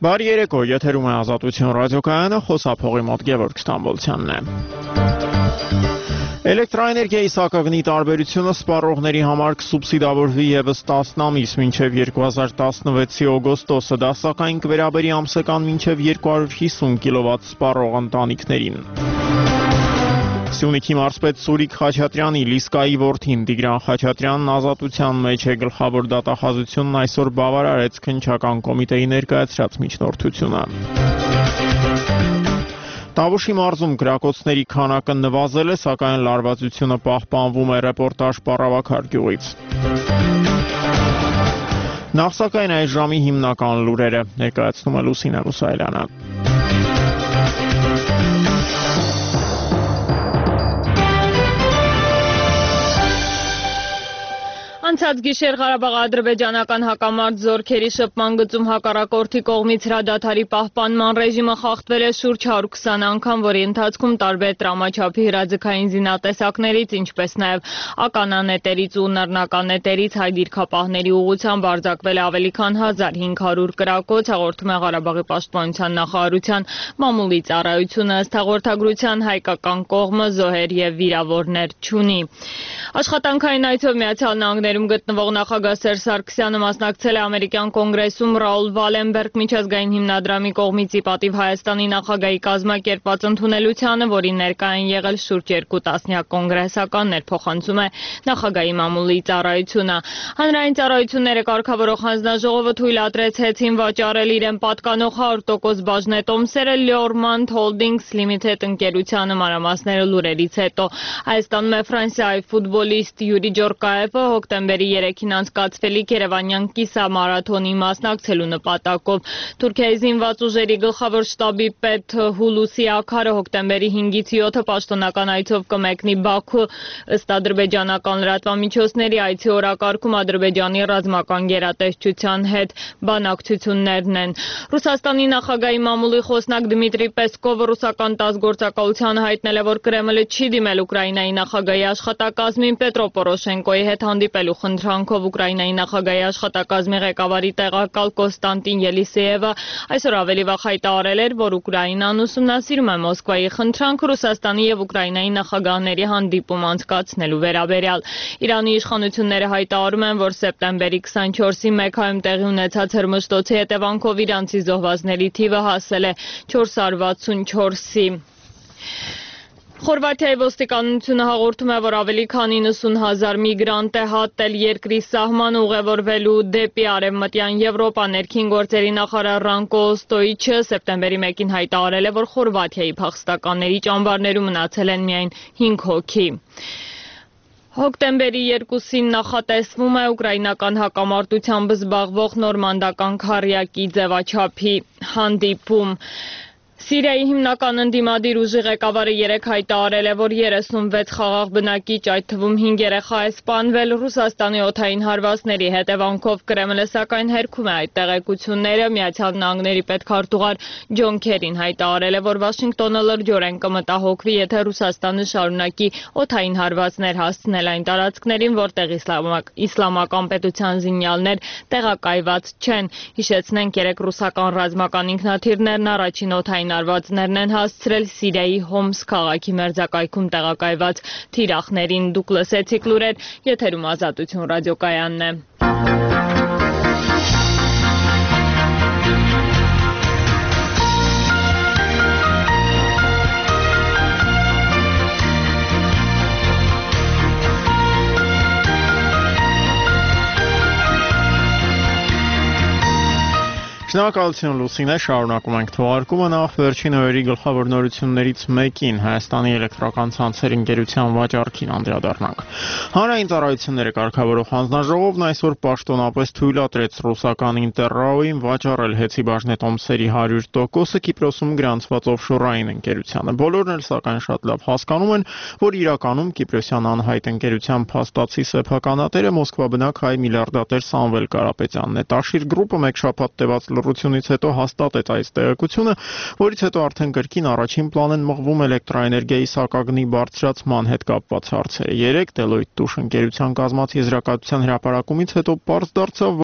Բարի երեկո, եթերում է Ազատություն ռադիոկայանը, խոսափողի մոտ Գևորգ Ստամբոլցյանն է։ Էլեկտրաէներգիայի սակագնի տարբերությունը սպառողների համար կսուբսիդավորվի ևս 10 ամիս մինչև 2016-ի օգոստոսը, դա սակայն կվերաբերի ամսական մինչև 250 կՎտ սպառող ընտանիքներին։ Սյունիքի մարզպետ Սուրիկ Խաչատրյանի Լիսկայի որդին Տիգրան Խաչատրյանն ազատության մեջ է, գլխավոր դատախազությունն այսօր բավարարեց քննչական կոմիտեի ներկայացրած միջնորդությունը։ Տավուշի մարզում կրակոցների քանակը նվազել է, սակայն լարվածությունը պահպանվում է, ռեպորտաժ Պառավաքար գյուղից։ Նախ սակայն այս ժամի հիմնական լուրերը ներկայացնում է Լուսինե Մուսայելյանը։ Անցած գիշեր Ղարաբաղ-ադրբեջանական հակամարտ զորքերի շփման գծում հակառակորդի կողմից հրադադարի պահպանման ռեժիմը խախտվել է շուրջ 120 անգամ, որի ընթացքում տարբեր տրամաչափի հրաձգային զինատեսակներից, ինչպես նաև ականանետերից ու նռնականետերից հայ դիրքապահների ուղղությամբ արձակվել է ավելի քան 1500 կրակոց, հաղորդում է Ղարաբաղի պաշտպանության նախարարության մամուլի ծառայությունը, ըստ հաղորդագրության հայկական կողմը զոհեր եւ վիրավորներ չունի։ Աշխատանքային այցով Միացյալ Նահանգներում գտնվող նախագահ Սերժ Սարգսյանը մասնակցել է ամերիկյան կոնգրեսում Ռաուլ Վալենբերգ միջազգային հիմնադրամի կողմից ի պատիվ Հայաստանի նախագահի կազմակերպված ընդունելությանը, որին ներկա են եղել շուրջ 2 տասնյակ կոնգրեսականներ, փոխանցում է նախագահի մամուլի ծառայությունը։ Հանրային ծառայությունները կարգավորող հանձնաժողովը թույլատրեց ՀԵՑ-ին վաճառել իրեն պատկանող 100% բաժնետոմսերը Լյորմանդ Հոլդինգս Լիմիթեդ ընկերությանը, մանրամասները լուրերից հետո։ Հայաստանում է Ֆրանսիայի ֆուտբոլիստ Յուրի Ջորկաևը հոկտեմբերի 3-ին անցկացվելիք Երևանյան կիսամարաթոնի մասնակցելու նպատակով։ Թուրքիայի զինված ուժերի գլխավոր շտաբի պետ Հուլուսի Աքարը հոկտեմբերի 5-ից 7-ը պաշտոնական այցով կմեկնի Բաքու, ըստ ադրբեջանական լրատվամիջոցների այցի օրակարգում Ադրբեջանի ռազմական գերատեսչության հետ բանակցություններն են։ Ռուսաստանի նախագահի մամուլի խոսնակ Դմիտրի Պեսկովը ռուսական ՏԱՍՍ գործակալությանը հայտնել է, որ Կրեմլը չի դիմել Ուկրաինայի նախագահի աշխատակազմին Պետրո Պորոշենկոյի հետ հանդիպելու խնդրանքով։ Ուկրաինայի նախագահի աշխատակազմի ղեկավարի տեղակալ Կոստանտին Ելիսեևը այսօր ավելի վաղ հայտարարել էր, որ Ուկրաինան ուսումնասիրում է Մոսկվայի խնդրանքը Ռուսաստանի եւ Ուկրաինայի նախագահների հանդիպում անցկացնելու վերաբերյալ։ Իրանի իշխանությունները հայտարարում են, որ սեպտեմբերի 24-ի Մեքքայում տեղի ունեցած հրմշտոցի հետևանքով իրանցի զոհվածների թիվը հասել է 464-ի։ Խորվաթիայի ոստիկանությունը հաղորդում է, որ ավելի քան 90,000 միգրանտ է հատել երկրի սահմանը ուղևորվելու դեպի Արևմտյան Եվրոպա։ Ներքին գործերի նախարար Ռանկո Ստոյիչը սեպտեմբերի 1-ին հայտարարել է, որ Խորվաթիայի փախստականների ճամբարներում մնացել են միայն 5 հոգի։ Հոկտեմբերի 2-ին նախատեսվում է ուկրաինական հակամարտությամբ զբաղվող նորմանդական քառյակի ձևաչափի հանդիպում։ Սիրիայի հիմնական ընդդիմադիր ուժի ղեկավարը 3 հայտարարել է, որ 36 խաղաղ բնակիչ, այդ թվում 5 երեխա է սպանվել Ռուսաստանի օդային հարվածների հետևանքով։ Կրեմլը սակայն հերքում է այդ տեղեկությունները։ Միացյալ Նահանգների պետքարտուղար Ջոն Քերին հայտարարել է, որ Վաշինգտոնը լրջորեն կմտահոգվի, եթե Ռուսաստանը շարունակի օդային հարվածներ հասցնել այն տարածքներին, որտեղ իսլամական պետության զինյալներ տեղակայված չեն։ Հիշեցնենք, 3 ռուսական ռազմական ինքնաթիռներն առաջին օդային հարվածներն են հասցրել Սիրիայի Հոմս քաղաքի մերձակայքում տեղակայված թիրախներին։ Դուք լսեցիք լուրեր, եթերում Ազատություն ռադիոկայանն է։ Շնորհակալություն Լուսինե, շարունակում ենք թողարկումը։ Նախ վերջին օրերի գլխավոր նորություններից մեկին Հայաստանի էլեկտրական ցանցեր ընկերության վաճառքին անդրադառնանք։ Հանրային ծառայությունները կարգավորող հանձնաժողովն այսօր պաշտոնապես թույլատրեց ռուսական Ինտերրաոյին վաճառել հեծի բաժնետոմսերի 100%-ը Կիպրոսում գրանցված օֆշորային ընկերությանը։ Բոլորն էլ սակայն շատ լավ հասկանում են, որ իրականում Կիպրոսյան անհայտ ընկերության փաստացի սեփականատերը Մոսկվա բնակ հայ միլիարդատեր Սամվել Կարապետյանն է։ Տաշիր գրուպը մեկ շաբաթ տևած լրությունից հետո հաստատեց այս տեղեկությունը, որից հետո արդեն կրկին առաջին պլան են մղվում էլեկտրաէներգիայի սակագնի բարձրացման հետ կապված հարցերը։ 3 Deloitte Touche ընկերության կազմած եզրակացության հրապարակումից հետո պարզ դարձավ,